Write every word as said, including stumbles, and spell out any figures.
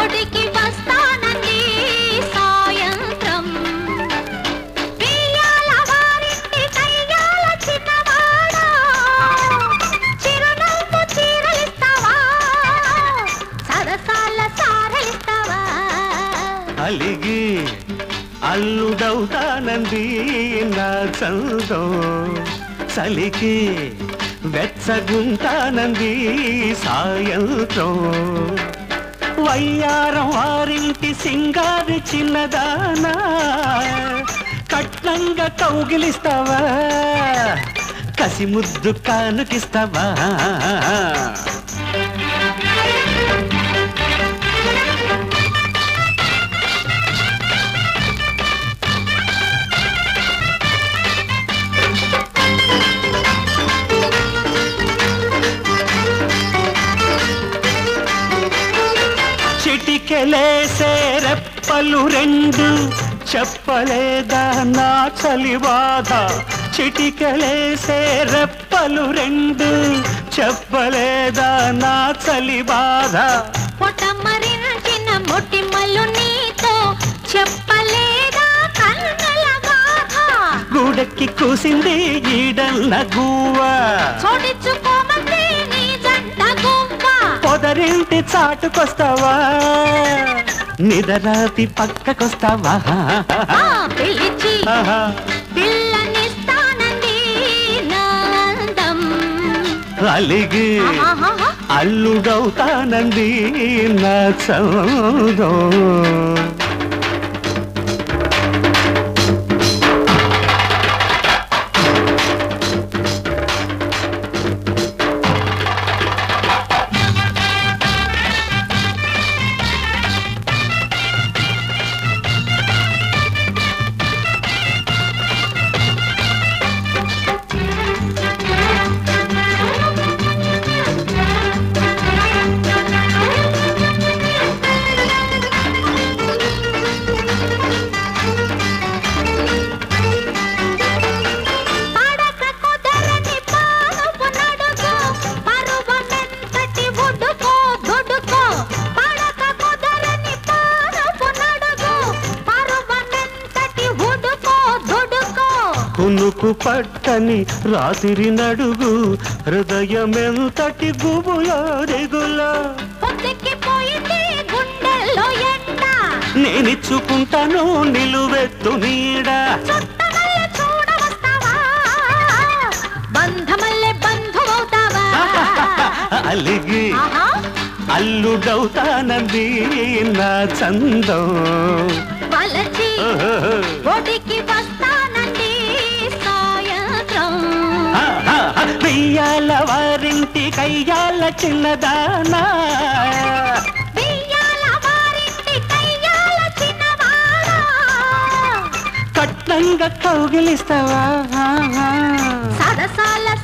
ఒడికి వస్తానండి సాయంత్రం బియ్యాల వారింటి కయ్యాల చిన్నవాడా చిరునవ్వు చీరలిస్తావా సరసాల సారలిస్తావా అలిగి అల్లుడవుతానంది నా చందం చలికి వెచ్చగుంటానంది సాయంత్రం వయ్యారం వారింటి సింగారి చిన్నదానా కట్నంగా కౌగిలిస్తావా కసి ముద్దు కానుకిస్తావా చిటికెలేసే రెప్పలు రెండు చెప్పలేదా నా చలిబాధ చిటికెలేసే రెప్పలు రెండు చెప్పలేదా నా చలిబాధ పొటమరించిన మొటిమలు నీతో చెప్పలేదా కన్నుల గాథ గూడెక్కి కూసింది ఈడన్న గువ్వ చోటిచ్చుకోమంది నీ జంట గువ్వ పొదరింటి చాటుకొస్తావా నిదరాతి పక్కకొస్తావా పిలిచి పిల్లనిస్తానండి నాందం అలిగి అల్లుడవుతానండి నా చందం కునుకు పట్టని రాత్రి నడుగు హృదయమెంతటి గుబులో దిగులా నేనిచ్చుకుంటాను నిలువెత్తు నీడ అలిగి అల్లుడవుతానంది నా చందం ఒడికి వస్తానండి సాయంత్రం బియ్యాల వారింటి కయ్యాల చిన్నదానా బియ్యాల వారింటి కయ్యాల చిన్నవాడా కట్నంగా కౌగిలిస్తావా సరసాల